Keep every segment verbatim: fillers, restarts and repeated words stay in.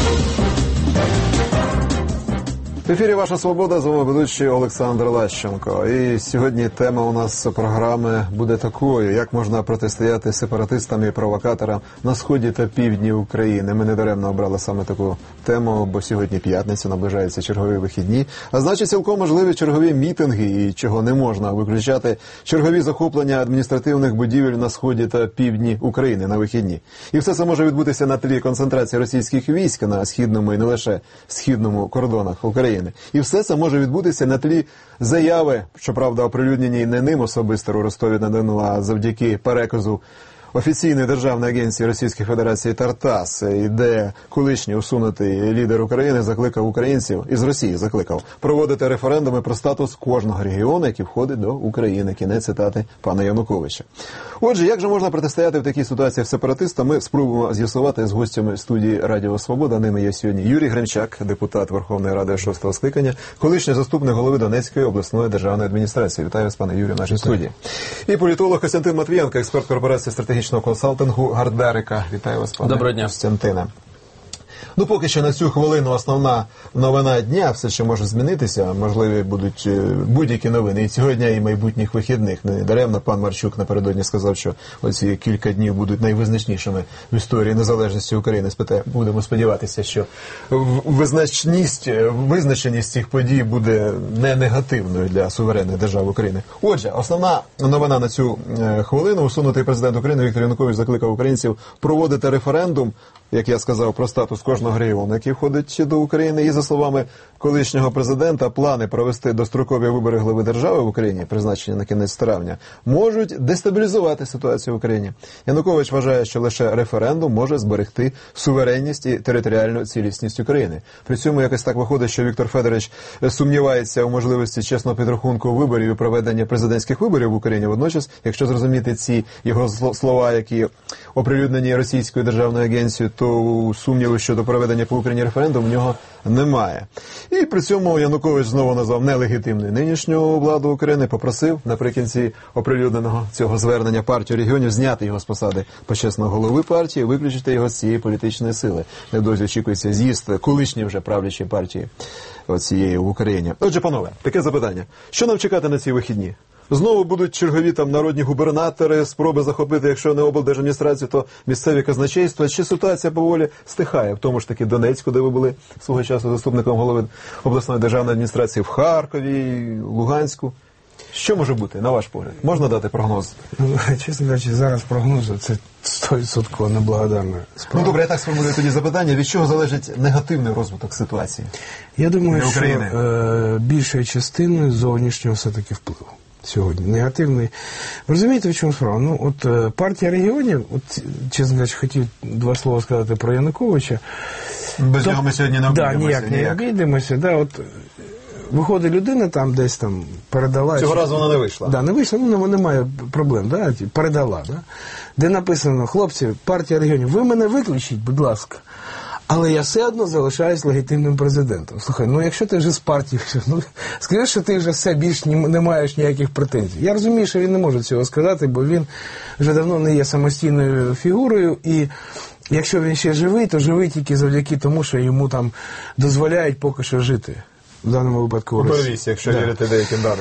В ефірі «Ваша свобода», з вами ведучий Олександр Лещенко. І сьогодні тема у нас програми буде такою: як можна протистояти сепаратистам і провокаторам на сході та півдні України. Ми недаремно обрали саме таку тему, бо сьогодні п'ятниця, наближаються чергові вихідні, а значить цілком можливі чергові мітинги, і чого не можна виключати, чергові захоплення адміністративних будівель на сході та півдні України на вихідні. І все це може відбутися на тлі концентрації російських військ на східному і не лише східному кордонах України. І все це може відбутися на тлі заяви, щоправда, оприлюднені не ним особисто у Ростові-на-Дону, а завдяки переказу офіційної державної агенції Російської Федерації «Тартас», де колишній усунутий лідер України закликав українців, із Росії закликав, проводити референдуми про статус кожного регіону, який входить до України. Кінець цитати пана Януковича. Отже, як же можна протистояти в такій ситуації сепаратистам, ми спробуємо з'ясувати з гостями студії Радіо Свобода. Ними є сьогодні Юрій Гринчак, депутат Верховної Ради шостого скликання, колишній заступник голови Донецької обласної державної адміністрації. Вітаю вас, пане Юрію, в нашій студії. І політолог Костянтин Матвієнко, експерт корпорації стратегічного консалтингу Гардерика. Вітаю вас, пане Доброго дня. Костянтине. Ну, поки що на цю хвилину основна новина дня, все ще може змінитися, можливі будуть будь-які новини і цього дня, і майбутніх вихідних. Не даремно пан Марчук напередодні сказав, що оці кілька днів будуть найвизначнішими в історії незалежності України. Спитає, будемо сподіватися, що визначність, визначеність цих подій буде не негативною для суверенної держави України. Отже, основна новина на цю хвилину: усунутий президент України Віктор Янукович закликав українців проводити референдум, як я сказав, про статус кожного регіону, який входить до України. І, за словами колишнього президента, плани провести дострокові вибори глави держави в Україні, призначені на кінець травня, можуть дестабілізувати ситуацію в Україні. Янукович вважає, що лише референдум може зберегти суверенність і територіальну цілісність України. При цьому якось так виходить, що Віктор Федорович сумнівається у можливості чесного підрахунку виборів і проведення президентських виборів в Україні. Водночас, якщо зрозуміти ці його слова, які оприлюднені Російською державною агенцією, то сумніву щодо проведення по Україні референдуму в нього немає. І при цьому Янукович знову назвав нелегітимною нинішню владу України, попросив наприкінці оприлюдненого цього звернення партію регіонів зняти його з посади почесного голови партії, виключити його з цієї політичної сили. Невдовзі очікується з'їзд колишньої вже правлячої партії цієї в Україні. Отже, панове, таке запитання. Що нам чекати на ці вихідні? Знову будуть чергові там народні губернатори, спроби захопити, якщо не облдержадміністрацію, то місцеві казначейства. Чи ситуація поволі стихає? В тому ж таки Донецьку, де ви були свого часу заступником голови обласної державної адміністрації, в Харкові, Луганську. Що може бути, на ваш погляд? Можна дати прогноз? Ну, чесно кажучи, зараз прогнози – це сто відсотків неблагодарна справа. Ну, добре, я так сформулюю тоді запитання. Від чого залежить негативний розвиток ситуації? Я думаю, що е, більшою частиною зовнішнього все-таки впливу сьогодні. Негативний. Ви розумієте, в чому справа? Ну, от е, партія регіонів, от, чесно кажучи, хотів два слова сказати про Януковича. Без нього ми сьогодні не обійдемося. Да, ніяк не обійдемося. Да, от, виходить людина, там десь там передала. Цього разу вона не вийшла. Да, не вийшла, ну немає проблем, да, передала, да. Де написано: хлопці, партія регіонів, ви мене виключіть, будь ласка. Але я все одно залишаюсь легітимним президентом. Слухай, ну якщо ти вже з партії, ну скажи, що ти вже все більш не маєш ніяких претензій. Я розумію, що він не може цього сказати, бо він вже давно не є самостійною фігурою, і якщо він ще живий, то живий тільки завдяки тому, що йому там дозволяють поки що жити. В даному випадку у Росії. Якщо да. вірити деяким даним.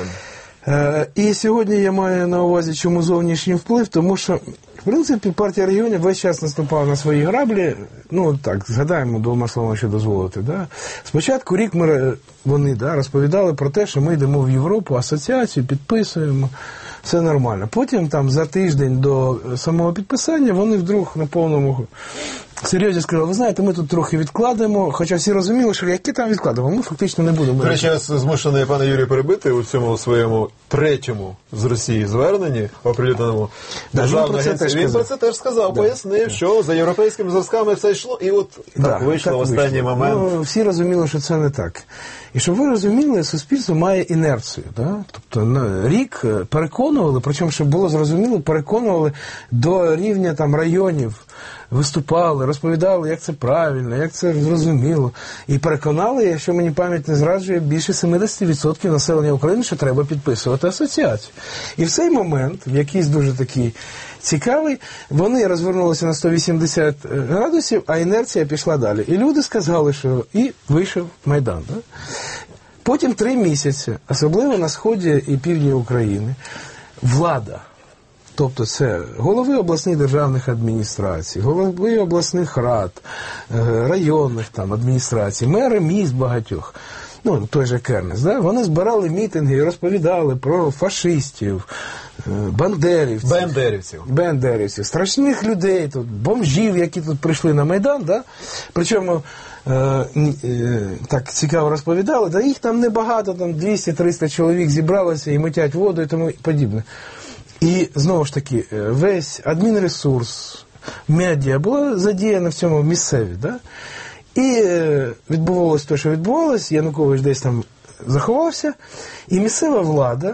Е, і сьогодні я маю на увазі, чому зовнішній вплив, тому що, в принципі, партія регіонів весь час наступала на свої граблі. Ну, так, згадаємо двома словами, що дозволити. Да? Спочатку рік ми, вони да, розповідали про те, що ми йдемо в Європу, асоціацію, підписуємо, все нормально. Потім, там, за тиждень до самого підписання, вони вдруг на повному серйозно сказали: ви знаєте, ми тут трохи відкладемо, хоча всі розуміли, що які там відкладемо, ми фактично не будемо. До речі, я змушений, пане Юрію, перебити у цьому своєму третьому з Росії зверненні, оприлюдненому державною агенцією. Він про це теж сказав, да. пояснив, да. що за європейськими зразками все йшло, і от да, так вийшло так в останній вийшло. момент. Ну, всі розуміли, що це не так. І щоб ви розуміли, суспільство має інерцію. Да? Тобто на рік переконували, причому, щоб було зрозуміло, переконували до рівня там районів, виступали, розповідали, як це правильно, як це зрозуміло. І переконали, якщо мені пам'ять не зраджує, більше сімдесят відсотків населення України, що треба підписувати асоціацію. І в цей момент, в якийсь дуже такий цікавий. Вони розвернулися на сто вісімдесят градусів, а інерція пішла далі. І люди сказали, що і вийшов Майдан. Да? Потім три місяці, особливо на сході і півдні України, влада, тобто це голови обласних державних адміністрацій, голови обласних рад, районних там адміністрацій, мери міст багатьох, ну, той же Кернес, да? Вони збирали мітинги і розповідали про фашистів, бандерівців, Бендерівців. Бендерівців, страшних людей, тут, бомжів, які тут прийшли на Майдан, да? Причому е, е, так цікаво розповідали, да їх там небагато, там двісті-триста чоловік зібралося і митять воду і тому подібне. І, знову ж таки, весь адмінресурс, медіа було задіяно в цьому місцеві, да? І відбувалося те, що відбувалося, Янукович десь там заховався, і місцева влада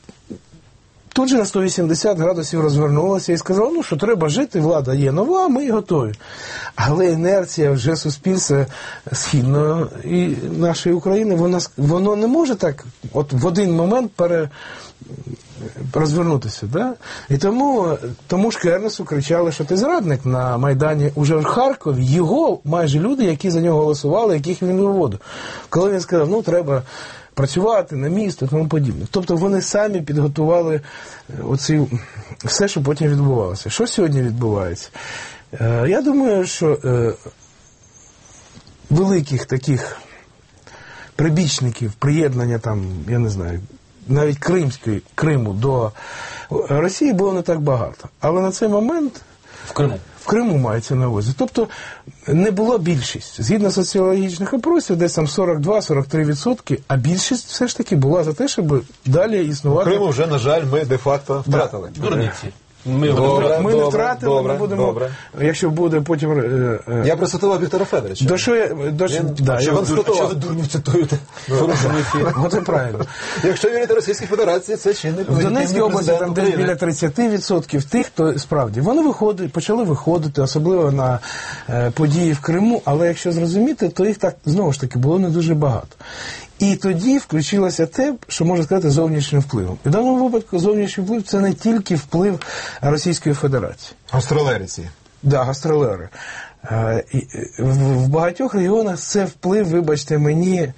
тут же на сто вісімдесят градусів розвернулася і сказала, ну, що треба жити, влада є нова, ми готові. Але інерція вже суспільства східної і нашої України, вона, воно не може так от в один момент пере... розвернутися. Да? І тому, тому ж Кернесу кричали, що ти зрадник на Майдані уже в Харкові. Його майже люди, які за нього голосували, яких він виводив. Коли він сказав, ну, треба працювати на місто і тому подібне. Тобто вони самі підготували оці, все, що потім відбувалося. Що сьогодні відбувається? Е, я думаю, що е, великих таких прибічників, приєднання там, я не знаю, навіть Кримської, Криму до Росії було не так багато. Але на цей момент в Криму. В Криму мається на увазі. Тобто не була більшість. Згідно соціологічних опросів, десь там сорок два-сорок три відсотки, а більшість все ж таки була за те, щоб далі існувати. В Криму вже, на жаль, ми де-факто втратили. Да. Дурниці. Ми, добре, ми добре, не втратили, добре, ми будемо, добре. Якщо буде потім... Е, е, я процитував Віктора Федоровича. До що я... До, Він, да, що я, він цитував? Дурнів цитуєте. Ну, це правильно. Якщо вірити Російській Федерації, це чинник. В Донецькій області там десь біля тридцять відсотків тих, хто справді. Вони виходять, почали виходити, особливо на е, події в Криму, але якщо зрозуміти, то їх так, знову ж таки, було не дуже багато. І тоді включилося те, що можна сказати, зовнішнім впливом. І в даному випадку зовнішній вплив – це не тільки вплив Російської Федерації. Гастролерці. Так, да, гастролери. В багатьох регіонах це вплив, вибачте мені,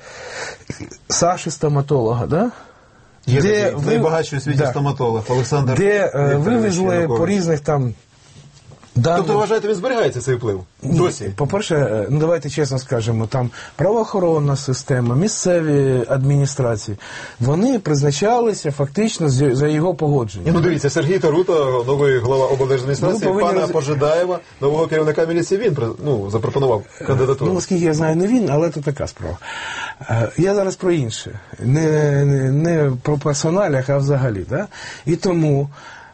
Саші стоматолога, да? Є де такий, ви... найбагатший у світі да. стоматолог Олександр. Де вивезли по різних там... Дані... Тобто, вважаєте, він зберігається цей вплив? Досі? По-перше, ну давайте чесно скажемо, там правоохоронна система, місцеві адміністрації, вони призначалися фактично за його погодження. Ну дивіться, Сергій Тарута, новий глава облдержадміністрації, ну, пана роз... Пожидаєва, нового керівника міліції, він ну, запропонував кандидатуру. Ну, наскільки я знаю, не він, але це така справа. Я зараз про інше. Не, не, не про персоналях, а взагалі. Да? І тому...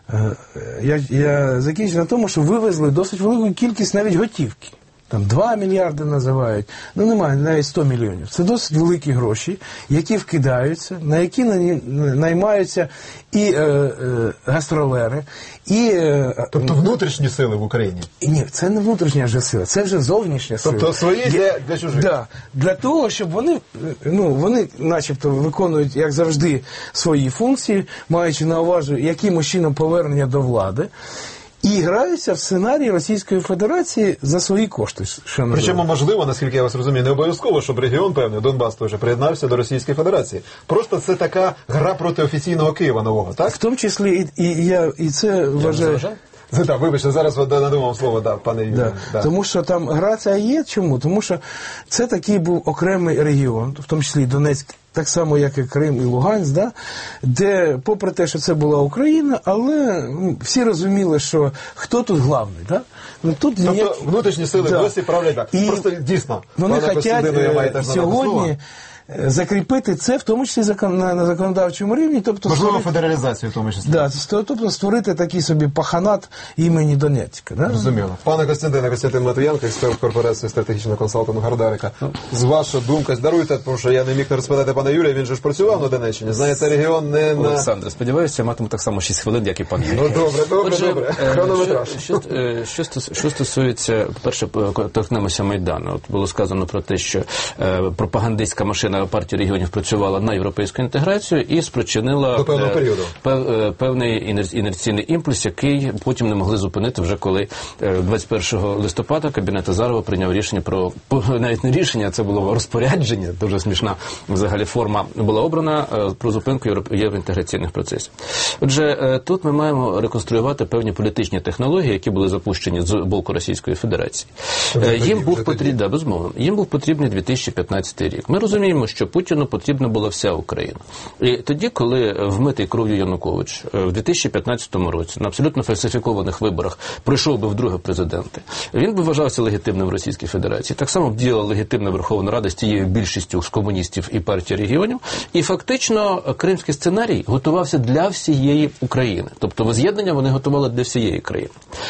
Я, я закінчу на тому, що вивезли досить велику кількість навіть готівки. Там два мільярди називають. Ну, немає, навіть сто мільйонів. Це досить великі гроші, які вкидаються, на які наймаються і е, е, гастролери, і... Е, тобто внутрішні сили в Україні? Ні, це не внутрішня вже сила, це вже зовнішня сила. Тобто свої для, для чужих? Да, для того, щоб вони, ну, вони начебто виконують, як завжди, свої функції, маючи на увазі, якимось чином повернення до влади, і граються в сценарії Російської Федерації за свої кошти. Що причому, можливо, наскільки я вас розумію, не обов'язково, щоб регіон, певний, Донбас теж приєднався до Російської Федерації. Просто це така гра проти офіційного Києва нового, так? В тому числі, і, і, я, і це вважаю... Так, вибачте, зараз надумав слово, да, пане Юрію. Да. Да. Тому що там гра ця є. Чому? Тому що це такий був окремий регіон, в тому числі і Донецьк, так само, як і Крим і Луганськ, да, де, попри те, що це була Україна, але всі розуміли, що хто тут главний. Да? Ну, тут тобто ніяк... внутрішні сили да. досі правлять так. І просто дійсно. Вони хочуть сьогодні закріпити це, в тому числі на, на законодавчому рівні. Тобто можливо, створити... федералізацію в тому числі. Да, тобто створити такий собі паханат імені Донецька. Да? Розуміло. Пане Костянтине, Костянтин Матвієнко, експерт корпорації стратегічного консалтингу Гардарика. З ваша думка, даруйте, тому що я не міг не розповідати пана Юрія, він же ж працював на Донеччині. Знаєте, регіон не на... Олександр, сподіваюся, я матиму так само шість хвилин, як і пан Юрій. Ну, добре, добре, Отже, добре. Хронометраж. Що, що, що стосується, по-перше, торкнемося Майдану. От було сказано про те, що е, пропагандистська машина партія регіонів працювала на європейську інтеграцію і спричинила до певного періоду. Пев, певний інерційний імпульс, який потім не могли зупинити вже коли двадцять першого листопада Кабінет Азарова прийняв рішення про, навіть не рішення, це було розпорядження, дуже смішна взагалі форма була обрана, про зупинку євроінтеграційних процесів. Отже, тут ми маємо реконструювати певні політичні технології, які були запущені з боку Російської Федерації. Їм був потрібен, да, безумовно, їм був потрібний дві тисячі п'ятнадцятий рік. Ми розуміємо, що Путіну потрібна була вся Україна. І тоді, коли вмитий кров'ю Янукович в дві тисячі п'ятнадцятому році на абсолютно фальсифікованих виборах прийшов би вдруге президенти, він би вважався легітимним в Російській Федерації. Так само діяла легітимна Верховна Рада з тією більшістю з комуністів і партії регіонів. І фактично кримський сценарій готувався для всієї України. Тобто воз'єднання вони готували для всієї країни.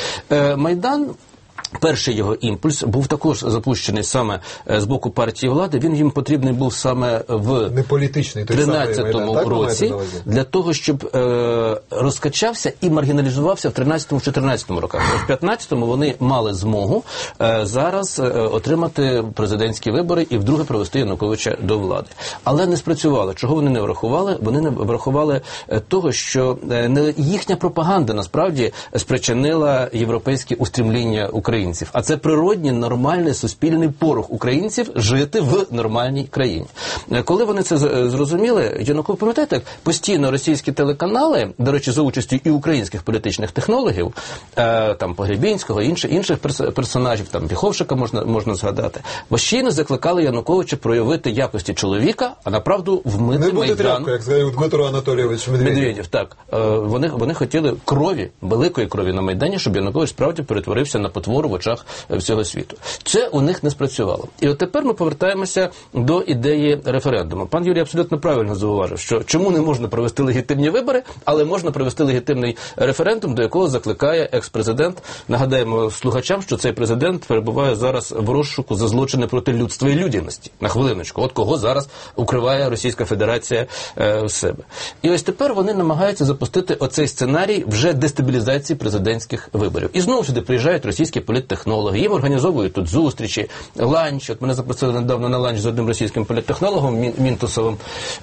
Майдан, перший його імпульс був також запущений саме з боку партії влади. Він їм потрібний був саме в тринадцятому році для того, щоб е, розкачався і маргіналізувався в тринадцятому-чотирнадцятому роках. В п'ятнадцятому вони мали змогу е, зараз е, отримати президентські вибори і вдруге провести Януковича до влади. Але не спрацювало. Чого вони не врахували? Вони не врахували е, того, що е, не їхня пропаганда насправді спричинила європейські устремління українців. А це природній, нормальний, суспільний порох українців жити в нормальній країні. Коли вони це зрозуміли, Янукович, пам'ятаєте, постійно російські телеканали, до речі, за участю і українських політичних технологів, там Погребінського, інших, інших персонажів, там Віховшика можна, можна згадати, постійно закликали Януковича проявити якості чоловіка, а направду вмити Майдан. Не буде Майдан. тряпка, як сказав Дмитро Анатолійович Медведєв. Медведєв, так. Вони, вони хотіли крові, великої крові на Майдані, щоб Янукович справді перетворився на потвору в очах всього світу. Це у них не спрацювало. І от тепер ми повертаємося до ідеї референдуму. Пан Юрій абсолютно правильно зауважив, що чому не можна провести легітимні вибори, але можна провести легітимний референдум, до якого закликає екс-президент. Нагадаємо слухачам, що цей президент перебуває зараз в розшуку за злочини проти людства і людяності. На хвилиночку. От кого зараз укриває Російська Федерація е, в себе. І ось тепер вони намагаються запустити оцей сценарій вже дестабілізації президентських виборів. І знову сюди приїжджають російські політтехнологи, їм організовують тут зустрічі, ланч. От мене запросили недавно на ланч з одним російським політтехнологом Мінтусовим.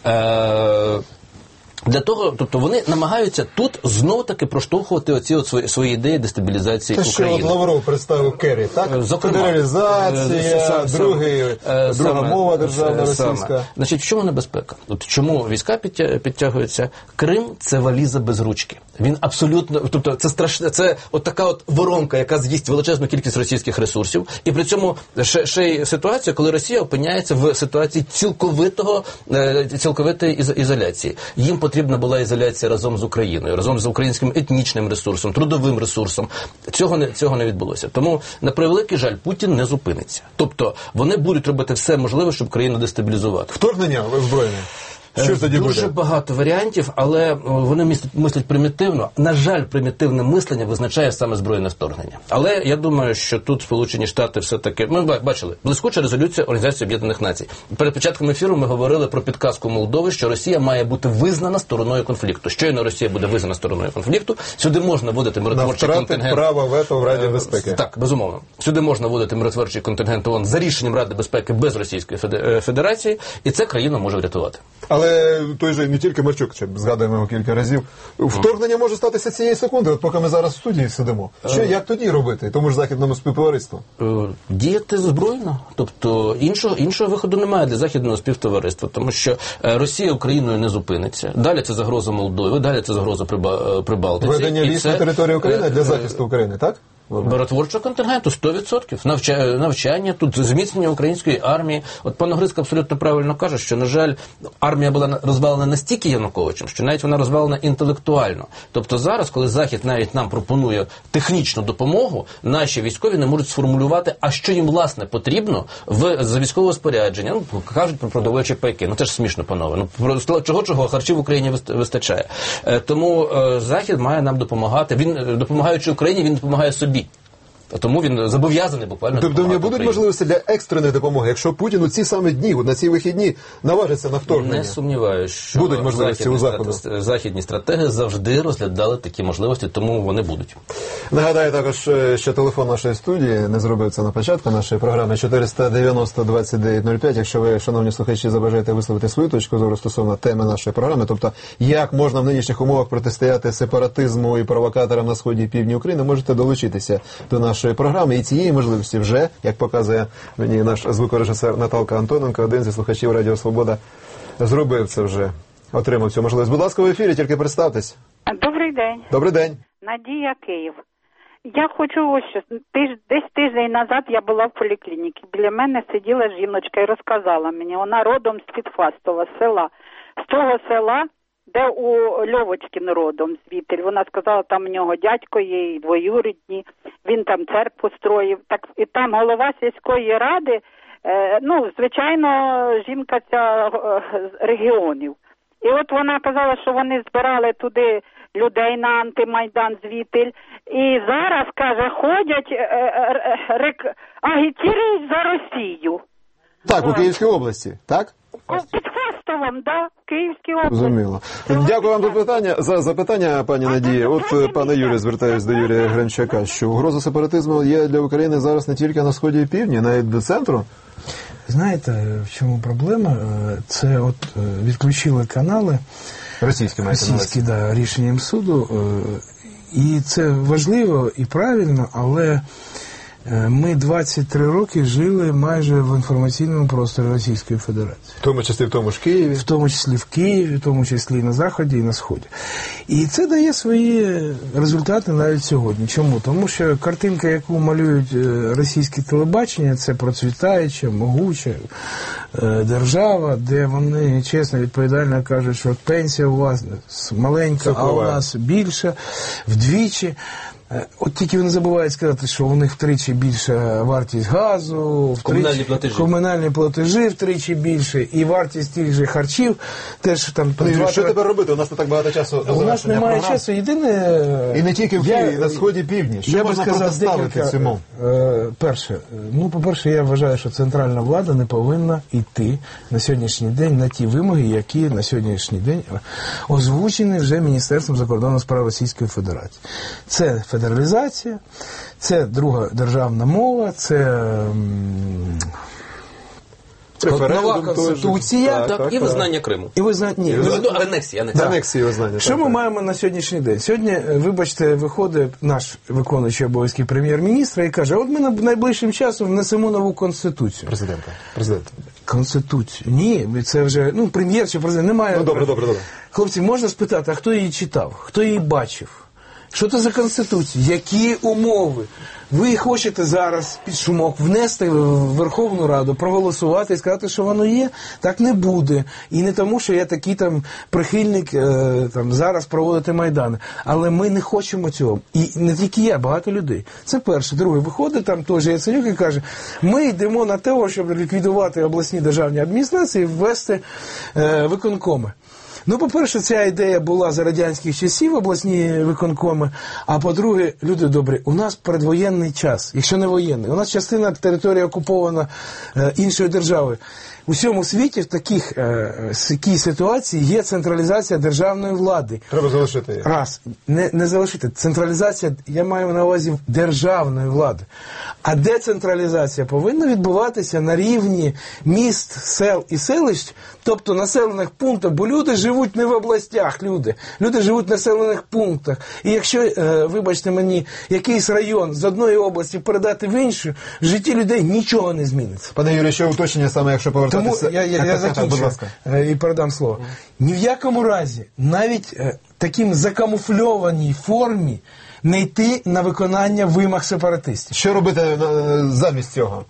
Е- Для того, тобто вони намагаються тут знов-таки проштовхувати оці от свої, свої ідеї дестабілізації Те, України. Що от Лавров представив Керрі, так? Зокрема, федералізація, другий, друга саме, мова державна саме. російська. Значить, в чому небезпека? От чому війська підтягуються? Крим – це валіза без ручки. Він абсолютно, тобто це страшне, це от така от воронка, яка з'їсть величезну кількість російських ресурсів. І при цьому ще, ще й ситуація, коли Росія опиняється в ситуації цілковитого, цілковитої ізоляції. Їм потрібна була ізоляція разом з Україною, разом з українським етнічним ресурсом, трудовим ресурсом. Цього не, цього не відбулося. Тому, на превеликий жаль, Путін не зупиниться. Тобто, вони будуть робити все можливе, щоб країну дестабілізувати. Вторгнення озброєння? Що тоді Дуже буде? багато варіантів, але вони мислять, мислять примітивно. На жаль, примітивне мислення визначає саме збройне вторгнення. Але я думаю, що тут Сполучені Штати все-таки... Ми бачили, блискуча резолюція Організації Об'єднаних Націй. Перед початком ефіру ми говорили про підказку Молдови, що Росія має бути визнана стороною конфлікту. Щойно Росія буде визнана стороною конфлікту, сюди можна вводити миротворчий контингент. На втрати права вето в Раді безпеки. Так, безумовно. Сюди можна вводити миротворчий контингент ООН за рішенням Ради безпеки без Російської Федерації, і це країну може врятувати. Але той же не тільки Марчук, ще згадуємо його кілька разів. Вторгнення може статися цієї секунди, от поки ми зараз в студії сидимо. Що, як тоді робити, тому ж західному співтовариству? Діяти збройно. Тобто іншого, іншого виходу немає для західного співтовариства, тому що Росія Україною не зупиниться. Далі це загроза Молдови, далі це загроза Прибалтиці. Ведення військ на території України для захисту України, так? Миротворчого контингенту сто відсотків. Навча... Навчання, тут зміцнення української армії. От пан Огризко абсолютно правильно каже, що, на жаль, армія була розвалена настільки Януковичем, що навіть вона розвалена інтелектуально. Тобто зараз, коли Захід навіть нам пропонує технічну допомогу, наші військові не можуть сформулювати, а що їм, власне, потрібно в... за військове спорядження. Ну, кажуть про продовольчі пайки. Ну, це ж смішно, панове. Ну, чого-чого, харчів в Україні вистачає. Тому Захід має нам допомагати. Він, допомагаючи Україні, він допомагає собі. Тому він зобов'язаний буквально Тобто в нього допомагати будуть Україні. можливості для екстреної допомоги, якщо Путін у ці саме дні, от на ці вихідні, наважиться на вторгнення? Не сумніваюся, що Будуть можливості західні, у Заходу. страте- західні стратеги завжди розглядали такі можливості, тому вони будуть. Нагадаю також, що телефон нашої студії, не зробив це на початку нашої програми, чотириста дев'яносто двадцять дев'ять нуль п'ять. Якщо ви, шановні слухачі, забажаєте висловити свою точку зору стосовно теми нашої програми, тобто як можна в нинішніх умовах протистояти сепаратизму і провокаторам на сході і півдні України, можете долучитися до нашої програми. І цієї можливості вже, як показує мені наш звукорежисер Наталка Антоненко, один зі слухачів Радіо Свобода зробив це вже, отримав цю можливість. Будь ласка, в ефірі, тільки представтесь. Добрий день. Добрий день. Надія, Київ. Я хочу ось що. Тиж, десь тиждень назад я була в поліклініці. Біля мене сиділа жіночка і розказала мені. Вона родом з Підфастова села. З того села, де у Льовочкін родом звідти. Вона сказала, там у нього дядько є і двоюрідні. Він там церкву строїв. Так, і там голова сільської ради, е, ну, звичайно, жінка ця е, з регіонів. І от вона казала, що вони збирали туди людей на антимайдан звідти. І зараз, каже, ходять, е, е, рек... агітують за Росію. Так, у Київській області, так? Під Фастовом, да, в Київській області. Зрозуміло. Дякую вам за питання, за запитання, пані Надії. От, пане Юрію, звертаюсь до Юрія Гринчака, що угроза сепаратизму є для України зараз не тільки на сході і півдні, навіть до центру. Знаєте, в чому проблема? Це от відключили канали Російські, маєте на увазі. російські, да, рішенням суду. І це важливо і правильно, але ми двадцять три роки жили майже в інформаційному просторі Російської Федерації. В тому числі в тому ж Києві. В тому числі в Києві, в тому числі і на Заході, і на Сході. І це дає свої результати навіть сьогодні. Чому? Тому що картинка, яку малюють російські телебачення, це процвітаюча, могуча держава, де вони чесно, відповідально кажуть, що пенсія у вас маленька, а у нас більша, вдвічі. От тільки вони забувають сказати, що у них втричі більша вартість газу, втричі, комунальні платежі. комунальні платежі втричі більше, і вартість тих же харчів теж там... Пане Юрію, два, що три... тепер робити? У нас не так багато часу до У нас завершення немає програм. часу. Єдине... І не тільки в Києві, і на сході і півдні. Що я можна би сказав протиставити декілька... цьому? Е, перше, ну, по-перше, я вважаю, що центральна влада не повинна йти на сьогоднішній день на ті вимоги, які на сьогоднішній день озвучені вже Міністерством закордонних справ Російської Федерації. Це федералізація, це друга державна мова, це м, Референдум нова конституція. теж. Так, так, і так. визнання Криму. І ви знаєте, ні, ви- Ну, анексія, анексія. Анексії визнання. Що так, ми так. маємо на сьогоднішній день? Сьогодні, вибачте, виходить наш виконуючий обов'язки прем'єр-міністра і каже, от ми найближчим часом внесемо нову конституцію. Президента. Президента. Конституцію? Ні, це вже, ну, прем'єр чи президент, немає. Ну, добре, добре, добре. Хлопці, можна спитати, а хто її читав? Хто її бачив? Що це за конституція? Які умови? Ви хочете зараз під шумок внести в Верховну Раду, проголосувати і сказати, що воно є? Так не буде. І не тому, що я такий там прихильник е, там, зараз проводити Майдани. Але ми не хочемо цього. І не тільки я, багато людей. Це перше. Друге, виходить там той же Яценюк і каже, ми йдемо на те, щоб ліквідувати обласні державні адміністрації і ввести е, виконкоми. Ну, по-перше, ця ідея була за радянських часів, обласні виконкоми, а по-друге, люди добрі, у нас передвоєнний час, якщо не воєнний, у нас частина території окупована е, іншою державою. У всьому світі в таких, е, такій ситуації є централізація державної влади. Треба залишити її. Раз. Не, не залишити. Централізація, я маю на увазі, державної влади. А децентралізація повинна відбуватися на рівні міст, сел і селищ, тобто населених пунктів, бо люди живуть не в областях, люди. Люди живуть в населених пунктах. І якщо, е, вибачте мені, якийсь район з одної області передати в іншу, в житті людей нічого не зміниться. Пане Юрію, ще уточнення саме, якщо повертатися... Тому я, я, Так, я так, так, закінчу будь ласка. е, і передам слово. Ні в якому разі, навіть е, таким закамуфльованій формі не йти на виконання вимог сепаратистів. Що робити е, замість цього?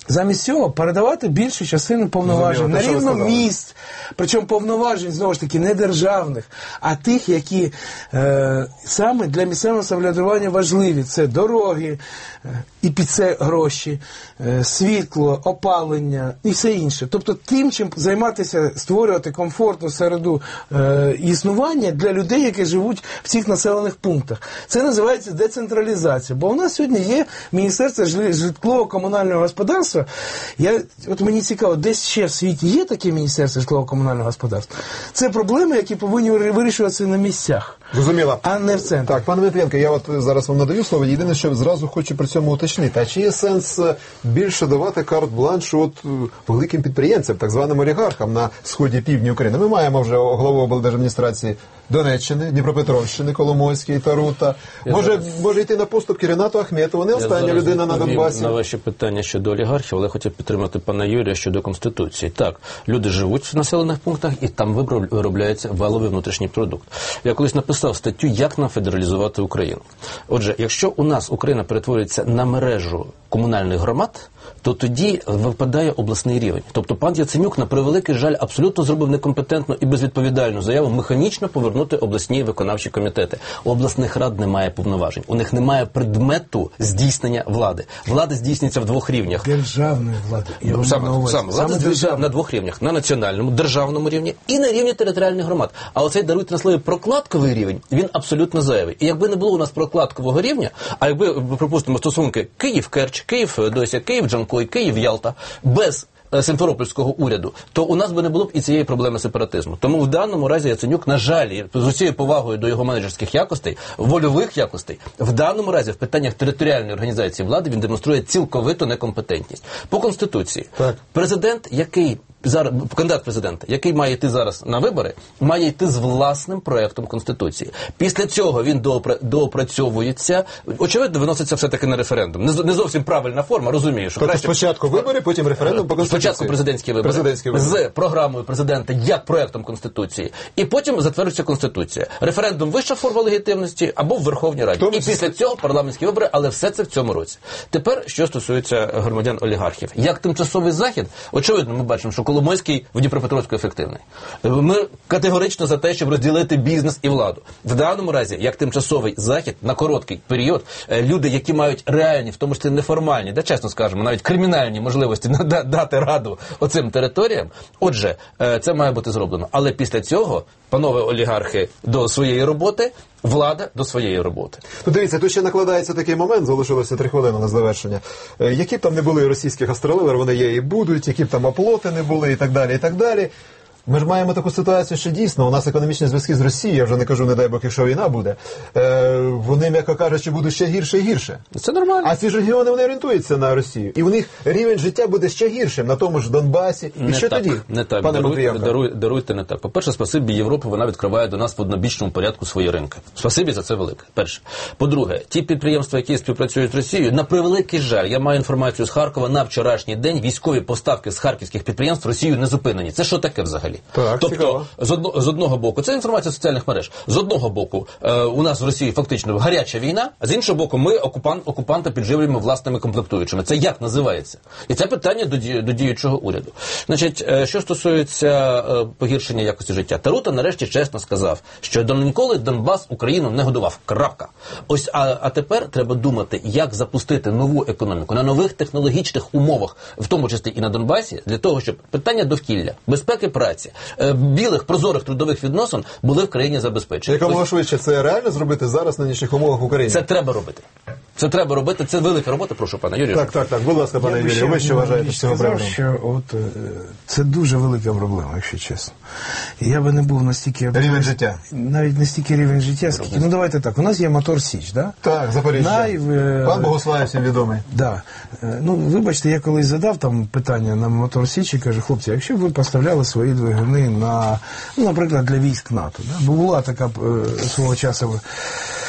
Замість цього передавати більшу частину повноважень на Розуміло, те, що ви рівно сказали. міст, причому повноважень, знову ж таки, не державних, а тих, які е, саме для місцевого самоврядування важливі. Це дороги, е, і під це гроші, е, світло, опалення і все інше. Тобто тим, чим займатися, створювати комфортну середу е, існування для людей, які живуть в цих населених пунктах. Це називається децентралізація. Бо у нас сьогодні є Міністерство житлово-комунального господарства. Я, от мені цікаво, десь ще в світі є таке Міністерство житлово-комунального господарства? Це проблеми, які повинні вирішуватися на місцях, Зрозуміло. а не в центрі. Так, пане Литвиненко, я от зараз вам надаю слово. Єдине, що зразу хочу при цьому уточнити. А чи є сенс більше давати карт-бланш от великим підприємцям, так званим олігархам на сході півдні України? Ми маємо вже главу облдержадміністрації Донеччини, Дніпропетровщини, Коломойський, Тарута. Може, зараз... може йти на поступки Ренату Ахметову, не остання людина на Донбасі. На ваші питання щодо олігархів, але хотів підтримати пана Юрія щодо Конституції. Так, люди живуть в населених пунктах і там виробляється валовий внутрішній продукт. Я колись написав статтю «Як нам федералізувати Україну». Отже, якщо у нас Україна перетворюється на мережу комунальних громад, то тоді випадає обласний рівень. Тобто пан Яценюк, на превеликий жаль, абсолютно зробив некомпетентну і безвідповідальну заяву механічно повернути обласні виконавчі комітети. У обласних рад немає повноважень. У них немає предмету здійснення влади. Влада здійснюється в двох рівнях. Державної влади. Ну, саме, саме, влада здійснюється на двох рівнях. На національному, державному рівні і на рівні територіальних громад. А оцей, даруйте на слові, прокладковий рівень, він абсолютно зайвий. І якби не було у нас прокладкового рівня, а якби, припустимо, стосунки Київ-Керч, Київ-Досія, Київ-Джанкой, Київ-Ялта, без Симферопольського уряду, то у нас би не було б і цієї проблеми сепаратизму. Тому в даному разі Яценюк, на жаль, з усією повагою до його менеджерських якостей, вольових якостей, в даному разі в питаннях територіальної організації влади він демонструє цілковиту некомпетентність. По Конституції, так. Президент, який зараз, кандидат президента, який має йти зараз на вибори, має йти з власним проектом Конституції. Після цього він доопра... доопрацьовується, очевидно, виноситься все-таки на референдум. Не, не зовсім правильна форма, розумію, що тобто краще... спочатку вибори, потім референдум по Конституції. Спочатку президентські вибори, президентські вибори з програмою президента як проектом Конституції, і потім затверджується Конституція. Референдум – вища форма легітимності або в Верховній Раді. Тому... І після цього парламентські вибори, але все це в цьому році. Тепер, що стосується громадян-олігархів. Як тимчасовий захід, очевидно, ми бачимо, що Коломойський в Дніпропетровську ефективний. Ми категорично за те, щоб розділити бізнес і владу. В даному разі, як тимчасовий захід, на короткий період, люди, які мають реальні, в тому числі неформальні, да, чесно скажемо, навіть кримінальні можливості дати раду оцим територіям, отже, це має бути зроблено. Але після цього, панове олігархи, до своєї роботи, влада до своєї роботи. Ну, дивіться, тут ще накладається такий момент, залишилося три хвилини на завершення. Е, які б там не були російські гастролери, вони є і будуть, які б там оплоти не були і так далі, і так далі. Ми ж маємо таку ситуацію, що дійсно у нас економічні зв'язки з Росією, я вже не кажу, не дай Бог, якщо війна буде, е, вони, м'яко кажучи, будуть ще гірше і гірше. Це нормально. А ці ж регіони, вони орієнтуються на Росію. І у них рівень життя буде ще гіршим на тому ж Донбасі. І не що так, тоді, не так. пане Даруйте, Матвієнко? даруй, даруйте не так. По-перше, спасибі Європи, вона відкриває до нас в однобічному порядку свої ринки. Спасибі за це велике. Перше. По-друге, ті підприємства, які співпрацюють з Росією, на превеликий жаль, я маю інформацію з Харкова, на вчорашній день військові поставки з харківських підприємств Росією не зупинені. Це що таке взагалі? Так, тобто, цікаво. З, одно, з одного боку, це інформація з соціальних мереж, з одного боку, е, у нас в Росії фактично гаряча війна, а з іншого боку, ми окупант, окупанта підживлюємо власними комплектуючими. Це як називається? І це питання до, ді, до діючого уряду. Значить, е, що стосується е, погіршення якості життя, Тарута нарешті чесно сказав, що до ніколи Донбас Україну не годував. Крапка. Ось, а, а тепер треба думати, як запустити нову економіку на нових технологічних умовах, в тому числі і на Донбасі, для того, щоб питання довкілля, безпеки праці, е, білих, прозорих трудових відносин були в країні забезпечені. Якомога швидше це реально зробити зараз на нинішніх умовах в Україні? Це треба робити. Це треба робити. Це велика робота, прошу пана Юрію. Так, так, так. Будь ласка, пане Я би Юрію, ви що вважаєте з цього сказав, приводу? що от, е, це дуже велика проблема, якщо чесно. І я би не був настільки... Рівень життя. Навіть не стільки рівень життя, скільки... Ну, давайте так, у нас є Мотор Січ, да? Так, Запоріжжя. Най, е, Пан Богослав всім відомий. Да. Е, ну, вибачте, я колись задав там питання на Мотор Січ і кажу, хлопці, якщо б ви поставляли свої двигуни на, ну, наприклад, для військ НАТО, да? Бо була така е, свого часу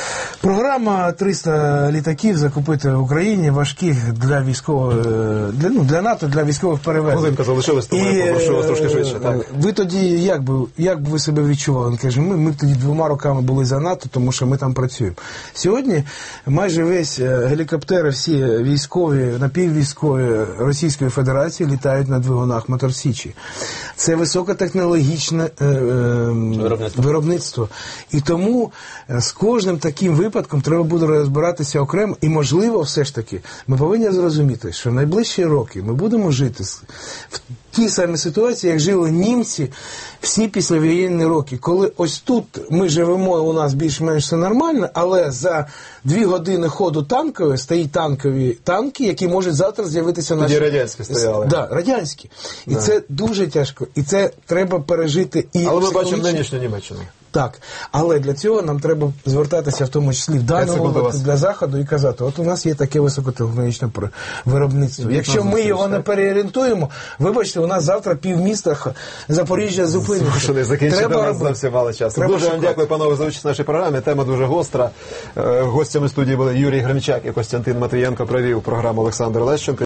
Програма триста літаків закупити в Україні важких для військових, для, ну, для НАТО, для військових перевезень. Хвилинка залишилась, тому я попрошу вас трошки швидше. Так. Ви тоді як би, як би ви себе відчували? Він каже, ми, ми тоді двома роками були за НАТО, тому що ми там працюємо. Сьогодні майже весь гелікоптери, всі військові, напіввійськові Російської Федерації літають на двигунах Мотор-Січі. Це високотехнологічне е, е, виробництво. виробництво. І тому з кожним таким випадком треба буде розбиратися окремо. І, можливо, все ж таки, ми повинні зрозуміти, що в найближчі роки ми будемо жити в тій самій ситуації, як жили німці всі післявоєнні роки. Коли ось тут ми живемо, у нас більш-менш все нормально, але за дві години ходу танкової стоять танкові танки, які можуть завтра з'явитися на... Тоді радянські стояли. Да, радянські. І да. Це дуже тяжко. І це треба пережити і але ми бачимо нинішню Німеччину. Так, але для цього нам треба звертатися в тому числі в даному випадку для Заходу і казати, от у нас є таке високотехнологічне виробництво. Якщо ми його не переорієнтуємо, вибачте, у нас завтра півміста Запоріжжя зупиниться. Не закінчити, у нас зовсім мало часу. Треба дуже шукати. вам дякую, панове, за участь в нашій програмі. Тема дуже гостра. Гостями студії були Юрій Гремчак і Костянтин Матвієнко. Провів програму Олександр Лещенко.